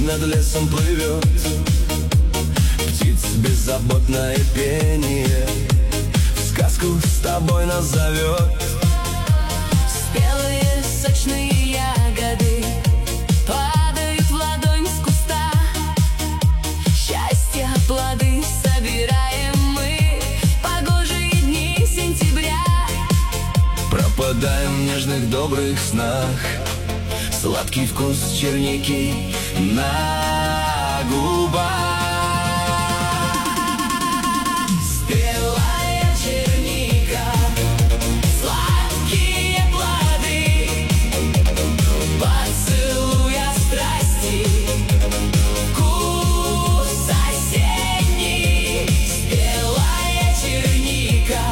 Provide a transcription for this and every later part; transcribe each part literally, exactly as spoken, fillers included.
над лесом плывет, птиц беззаботное пение в сказку с тобой нас зовет. Спелые сочные ягоды падают в ладонь с куста. Счастья плоды собираем мы в погожие дни сентября. Пропадаем в нежных добрых снах, сладкий вкус черники на губах. Спелая черника, сладкие плоды, поцелуя страсти, вкус осенний. Спелая черника,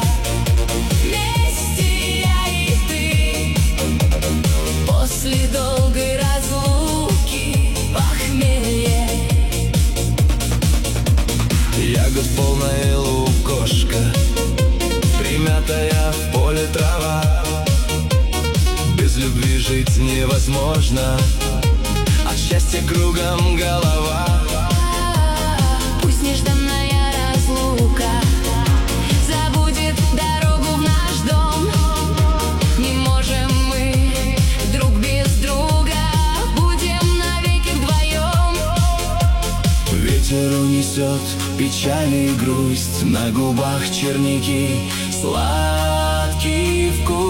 вместе я и ты, после долгой разлуки похмелье. Ягод полная лукошка, примятая в поле трава. Без любви жить невозможно, от счастья кругом голова. Пусть нежданная разлука забудет дорогу в наш дом. Не можем мы друг без друга, будем навеки вдвоем. Ветер унесет печаль и грусть, на губах черники сладкий вкус.